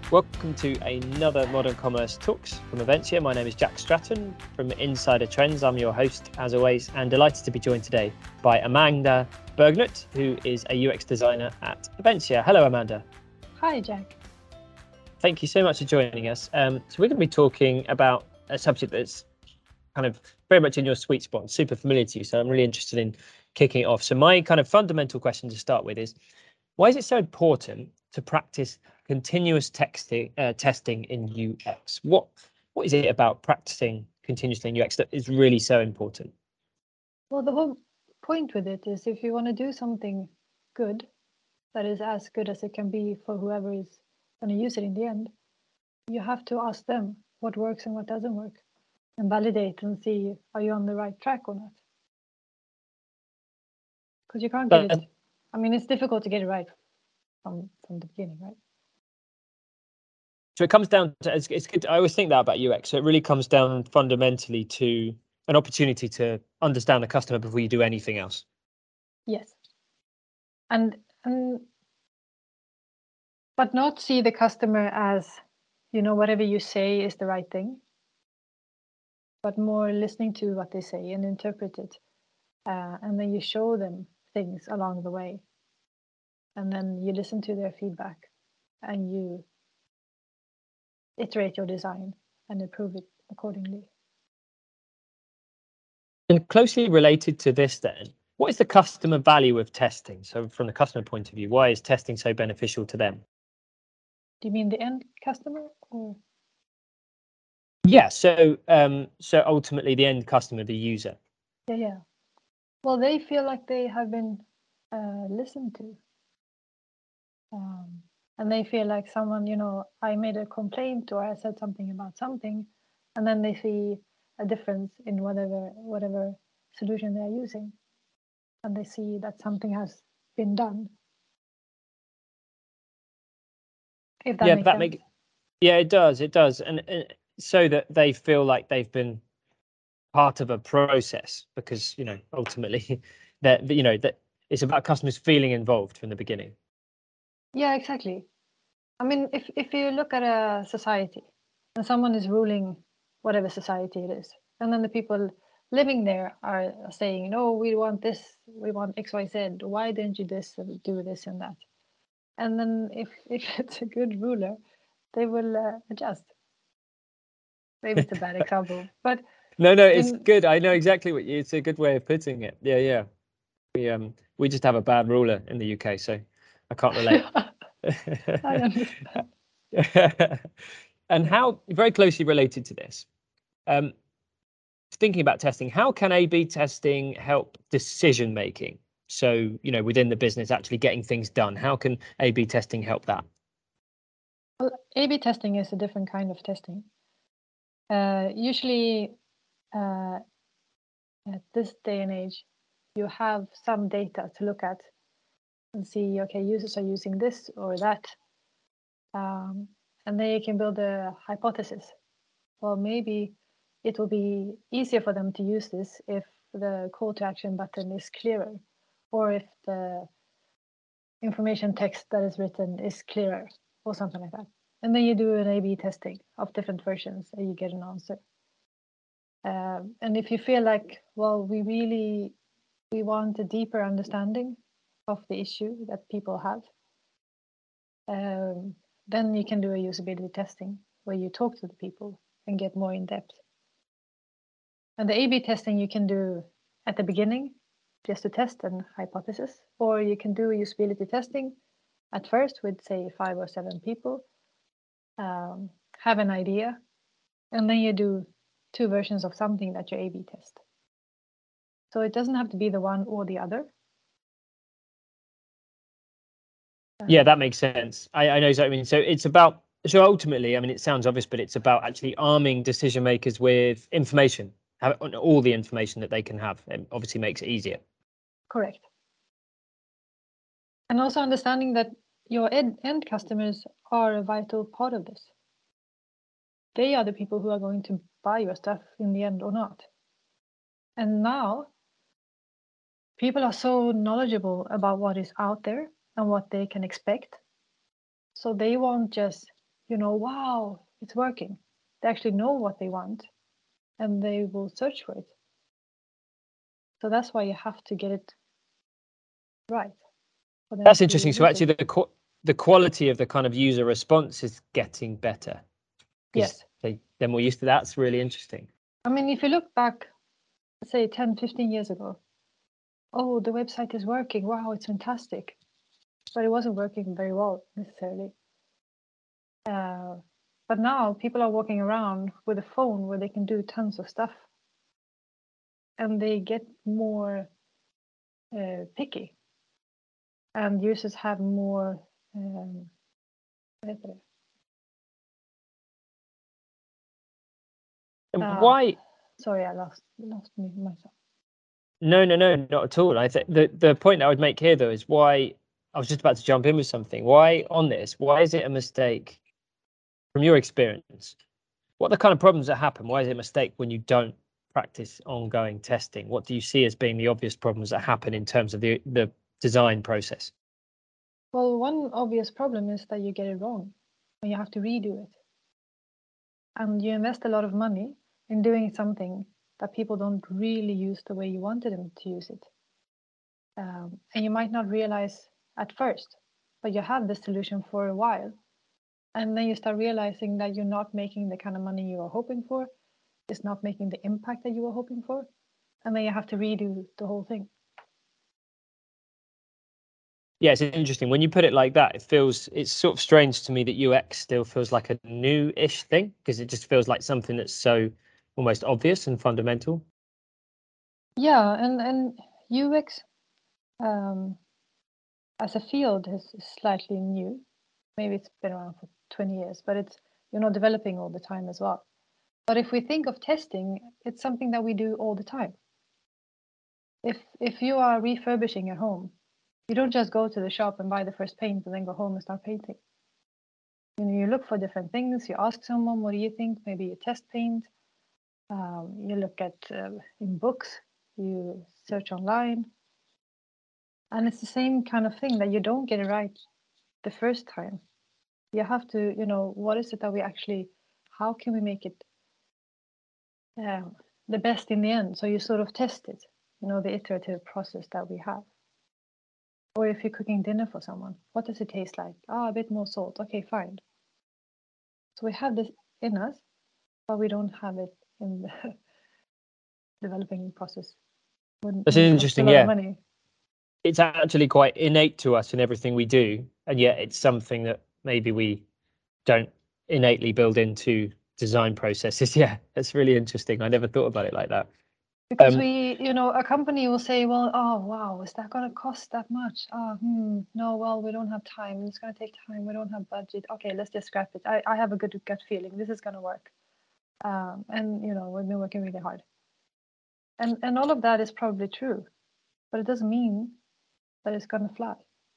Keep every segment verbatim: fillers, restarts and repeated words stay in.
Welcome to another Modern Commerce Talks from Eventia. My name is Jack Stratton from Insider Trends. I'm your host, as always, and delighted to be joined today by Amanda Bergnut, who is a U X designer at Eventia. Hello, Amanda. Hi, Jack. Thank you so much for joining us. Um, so we're going to be talking about a subject that's kind of very much in your sweet spot, super familiar to you. So I'm really interested in kicking it off. So my kind of fundamental question to start with is, why is it so important to practice continuous texting, uh, testing in U X? What what is it about practicing continuously in U X that is really so important? Well, the whole point with it is if you want to do something good, that is as good as it can be for whoever is going to use it in the end, you have to ask them what works and what doesn't work and validate and see, are you on the right track or not? Because you can't get But, it. I mean, it's difficult to get it right from, from the beginning, right? So it comes down to, it's, it's good. I always think that about U X. So it really comes down fundamentally to an opportunity to understand the customer before you do anything else. Yes. And, and but not see the customer as, you know, whatever you say is the right thing, but more listening to what they say and interpret it. Uh, and then you show them things along the way. And then you listen to their feedback and you iterate your design and improve it accordingly. And closely related to this then, what is the customer value of testing? So from the customer point of view, why is testing so beneficial to them? Do you mean the end customer or? Yeah, so um, so ultimately the end customer, the user. Yeah, yeah. Well, they feel like they have been uh, listened to. Um, and they feel like someone, you know, I made a complaint or I said something about something, and then they see a difference in whatever whatever solution they're using. And they see that something has been done. If that Yeah, makes that sense. make yeah, it does, it does, and, and so that they feel like they've been part of a process, because you know ultimately that you know that it's about customers feeling involved from the beginning. Yeah, exactly. I mean, if if you look at a society and someone is ruling whatever society it is, and then the people living there are saying, no, we want this, we want X, Y, Z. Why didn't you this and do this and that? And then if if it's a good ruler, they will uh, adjust. Maybe it's a bad example, but No, no, it's in good. I know exactly what you, it's a good way of putting it. Yeah, yeah. We um we just have a bad ruler in the U K, so I can't relate. I understand. And how, very closely related to this, um, thinking about testing, how can A B testing help decision making? So, you know, within the business, actually getting things done, how can A B testing help that? Well, A B testing is a different kind of testing. Uh, usually, uh, at this day and age, you have some data to look at and see, okay, users are using this or that. Um, and then you can build a hypothesis. Well, maybe it will be easier for them to use this if the call to action button is clearer, or if the information text that is written is clearer, or something like that. And then you do an A B testing of different versions and you get an answer. Um, and if you feel like, well, we really we want a deeper understanding of the issue that people have, um, then you can do a usability testing where you talk to the people and get more in depth. And the A B testing you can do at the beginning just to test an hypothesis, or you can do usability testing at first with, say, five or seven people, um, have an idea, and then you do two versions of something that you A B test. So it doesn't have to be the one or the other. Yeah, that makes sense. I, I know exactly what you mean. So it's about, so ultimately, I mean, it sounds obvious, but it's about actually arming decision makers with information, have all the information that they can have. It obviously makes it easier. Correct. And also understanding that your end, end customers are a vital part of this. They are the people who are going to buy your stuff in the end or not. And now people are so knowledgeable about what is out there and what they can expect. So they won't just you know, wow, it's working. They actually know what they want and they will search for it. So that's why you have to get it right. That's interesting. So actually, the qu- the quality of the kind of user response is getting better. Yes. They, they're more used to that. That's really interesting. I mean, if you look back, say ten, fifteen years ago, oh, the website is working. Wow, it's fantastic. But it wasn't working very well necessarily. Uh, but now people are walking around with a phone where they can do tons of stuff. And they get more uh, picky. And users have more um, And uh, why? Sorry, I lost lost me myself. No, no, no, not at all. I think the the point I would make here though is why I was just about to jump in with something. Why on this? Why is it a mistake from your experience? What are the kind of problems that happen? Why is it a mistake when you don't practice ongoing testing? What do you see as being the obvious problems that happen in terms of the the design process? Well, one obvious problem is that you get it wrong and you have to redo it. And you invest a lot of money in doing something that people don't really use the way you wanted them to use it. Um, and you might not realize at first, but you have the solution for a while. And then you start realizing that you're not making the kind of money you were hoping for. It's not making the impact that you were hoping for. And then you have to redo the whole thing. Yeah, it's interesting. When you put it like that, it feels, it's sort of strange to me that U X still feels like a new-ish thing, because it just feels like something that's so almost obvious and fundamental. Yeah, and, and U X um, as a field is slightly new. Maybe it's been around for twenty years, but it's, you know, developing all the time as well. But if we think of testing, it's something that we do all the time. If if you are refurbishing your home, you don't just go to the shop and buy the first paint and then go home and start painting. You know, you look for different things. You ask someone, what do you think? Maybe you test paint. Um, you look at uh, in books. You search online, and it's the same kind of thing that you don't get it right the first time. You have to, you know, what is it that we actually? How can we make it um, the best in the end? So you sort of test it. You know, the iterative process that we have. Or if you're cooking dinner for someone, what does it taste like? Ah, oh, a bit more salt. Okay, fine. So we have this in us, but we don't have it in the developing process. When, That's when it costs a interesting. lot Yeah, of money. it's actually quite innate to us in everything we do, and yet it's something that maybe we don't innately build into design processes. Yeah, that's really interesting. I never thought about it like that. Because Um, we, you know, a company will say, well, oh, wow, is that going to cost that much? Oh, hmm, no, well, we don't have time. It's going to take time. We don't have budget. Okay, let's just scrap it. I, I have a good gut feeling. This is going to work. Um, and, you know, we've been working really hard. And, and all of that is probably true, but it doesn't mean that it's going to fly.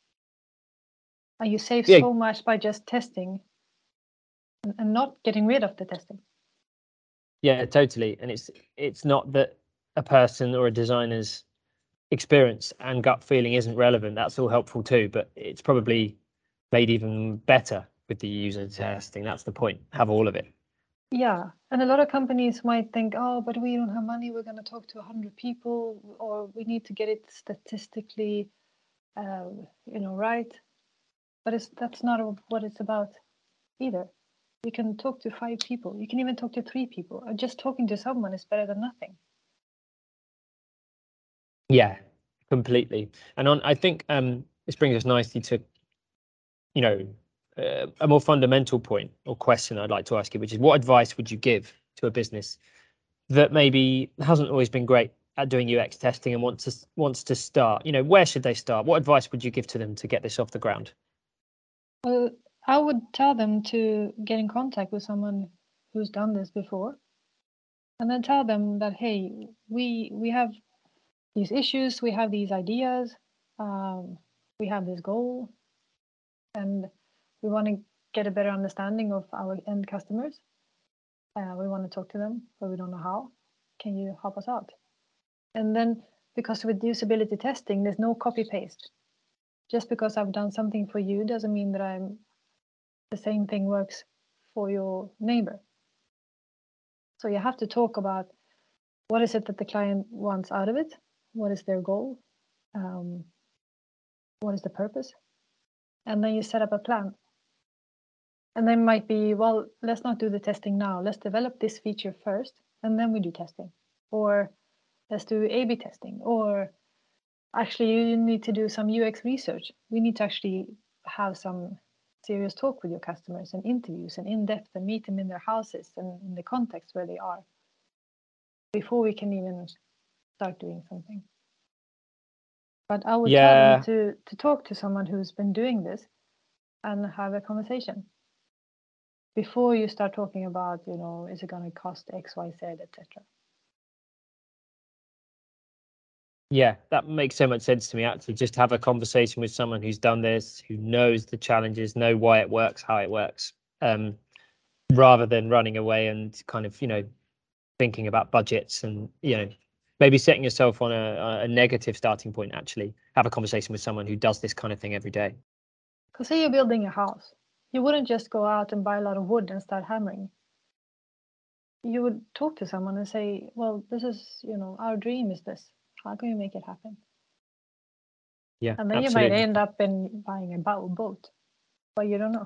And you save yeah, so much by just testing and, and not getting rid of the testing. yeah, totally. And it's it's not that a person or a designer's experience and gut feeling isn't relevant. That's all helpful too, but it's probably made even better with the user testing. That's the point. Have all of it. Yeah, and a lot of companies might think, oh, but we don't have money. We're going to talk to one hundred people, or we need to get it statistically, uh, you know, right. But it's that's not what it's about either. You can talk to five people. You can even talk to three people. Or just talking to someone is better than nothing. Yeah, completely. And on, I think um, this brings us nicely to, you know, uh, a more fundamental point or question I'd like to ask you, which is what advice would you give to a business that maybe hasn't always been great at doing U X testing and wants to wants to start? You know, where should they start? What advice would you give to them to get this off the ground? Well, I would tell them to get in contact with someone who's done this before, and then tell them that, hey, we we have these issues, we have these ideas, um, we have this goal, and we want to get a better understanding of our end customers. Uh, we want to talk to them, but we don't know how. Can you help us out? And then, because with usability testing, there's no copy paste. Just because I've done something for you doesn't mean that I'm the same thing works for your neighbor. So you have to talk about what is it that the client wants out of it, what is their goal, um, what is the purpose, and then you set up a plan. And then might be, well, let's not do the testing now. Let's develop this feature first, and then we do testing. Or let's do A B testing. Or actually, you need to do some U X research. We need to actually have some serious talk with your customers and interviews and in-depth and meet them in their houses and in the context where they are before we can even start doing something. But I would Yeah. tell them to, to talk to someone who's been doing this and have a conversation before you start talking about, you know, is it going to cost X, Y, Z, et cetera. Yeah, that makes so much sense to me, actually. Just have a conversation with someone who's done this, who knows the challenges, know why it works, how it works, um, rather than running away and kind of, you know, thinking about budgets and, you know, maybe setting yourself on a, a negative starting point. Actually have a conversation with someone who does this kind of thing every day. Because say you're building a house, you wouldn't just go out and buy a lot of wood and start hammering. You would talk to someone and say, well, this is, you know, our dream is this. How can we make it happen? Yeah, and then absolutely. You might end up in buying a boat, but you don't know.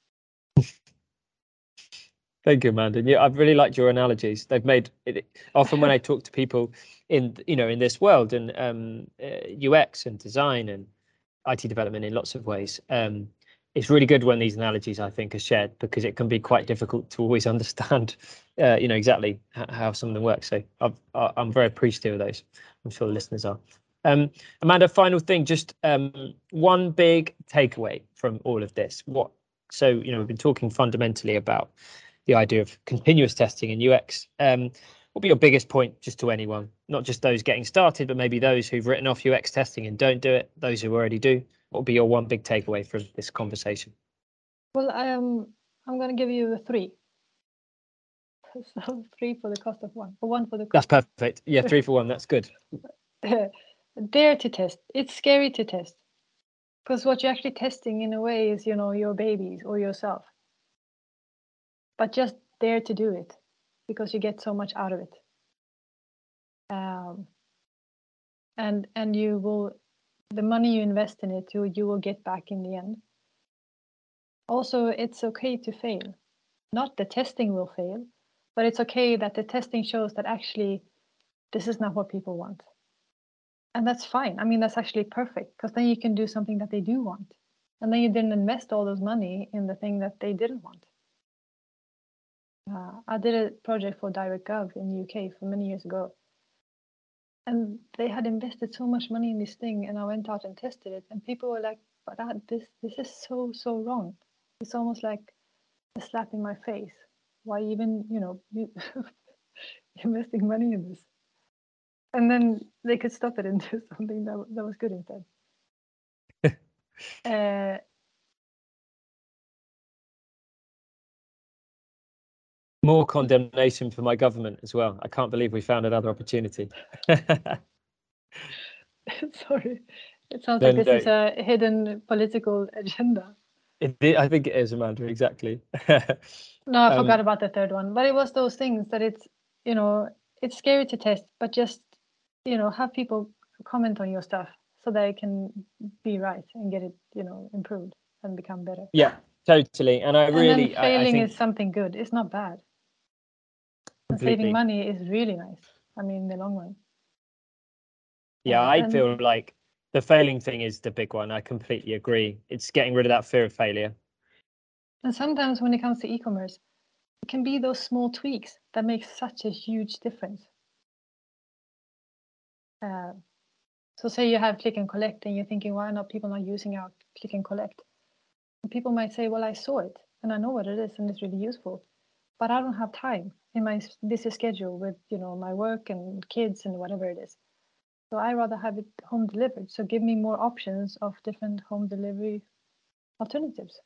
Thank you, Amanda. Yeah, I've really liked your analogies. They've made it often when I talk to people in, you know, in this world and um, uh, U X and design and I T development in lots of ways. Um, it's really good when these analogies, I think, are shared because it can be quite difficult to always understand, uh, you know, exactly how, how something works. So I've, I'm very appreciative of those. I'm sure the listeners are. Um, Amanda, final thing, just um, one big takeaway from all of this. What? So, you know, we've been talking fundamentally about the idea of continuous testing in U X. Um, what would be your biggest point just to anyone, not just those getting started, but maybe those who've written off U X testing and don't do it, those who already do? What would be your one big takeaway from this conversation? Well, um, I'm going to give you a three. So three for the cost of one, or one for the cost. That's perfect. Yeah, three for one. That's good. Dare to test. It's scary to test because what you're actually testing in a way is, you know, your babies or yourself. But just dare to do it because you get so much out of it. Um, and and you will, the money you invest in it, you, you will get back in the end. Also, it's okay to fail. Not the testing will fail, but it's okay that the testing shows that actually this is not what people want. And that's fine. I mean, that's actually perfect because then you can do something that they do want. And then you didn't invest all those money in the thing that they didn't want. Uh, I did a project for DirectGov in the U K for many years ago. And they had invested so much money in this thing, and I went out and tested it, and people were like, "But that, this, this is so, so wrong." It's almost like a slap in my face. Why even, you know, you investing money in this? And then they could stop it and do something that that was good instead. uh, More condemnation for my government as well. I can't believe we found another opportunity. Sorry, it sounds Then, like this uh, is a hidden political agenda. It, I think it is, Amanda, exactly. No, I um, forgot about the third one, but it was those things that it's, you know, it's scary to test, but just, you know, have people comment on your stuff so they can be right and get it, you know, improved and become better. Yeah, totally. And I really, and then failing I, I think is something good. It's not bad. And completely. saving money is really nice. I mean, in the long run. Yeah, Uh, I and, feel like the failing thing is the big one. I completely agree. It's getting rid of that fear of failure. and sometimes when it comes to e-commerce, it can be those small tweaks that make such a huge difference. Uh, so say you have click and collect and you're thinking, why are not people not using our click and collect? And people might say, well, I saw it and I know what it is and it's really useful, but I don't have time in my busy schedule with, you know, my work and kids and whatever it is. So I rather have it home delivered. So give me more options of different home delivery alternatives.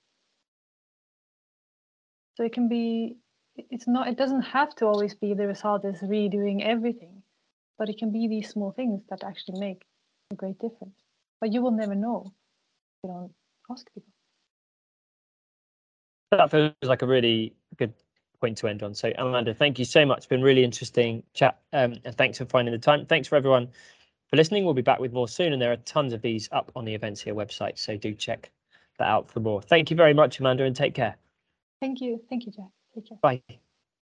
So it can be, it's not, it doesn't have to always be the result is redoing everything, but it can be these small things that actually make a great difference. But you will never know if you don't ask people. That feels like a really good point to end on. So Amanda, thank you so much. It's been really interesting chat, um, and thanks for finding the time. Thanks for everyone for listening. We'll be back with more soon, and there are tons of these up on the Events Here website, so do check that out for more. Thank you very much, Amanda, and take care. Thank you. Thank you, Jack. Take care. Bye.